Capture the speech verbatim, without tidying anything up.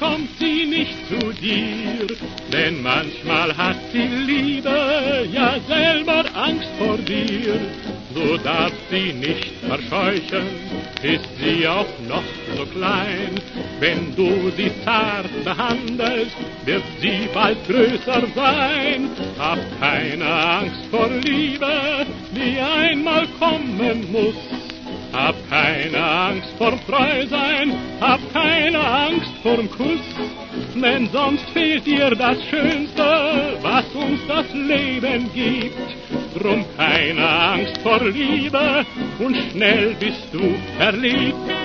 kommt sie nicht zu dir, denn manchmal hat die Liebe ja selber Angst vor dir. Du darfst sie nicht verscheuchen, ist sie auch noch so klein. Wenn du sie zart behandelst, wird sie bald größer sein. Hab keine Angst vor Liebe, die einmal kommen muss. Hab keine Angst vorm Treusein, hab keine Angst vorm Kuss, denn sonst fehlt dir das Schönste, was uns das Leben gibt. Drum keine Angst vor Liebe und schnell bist du verliebt.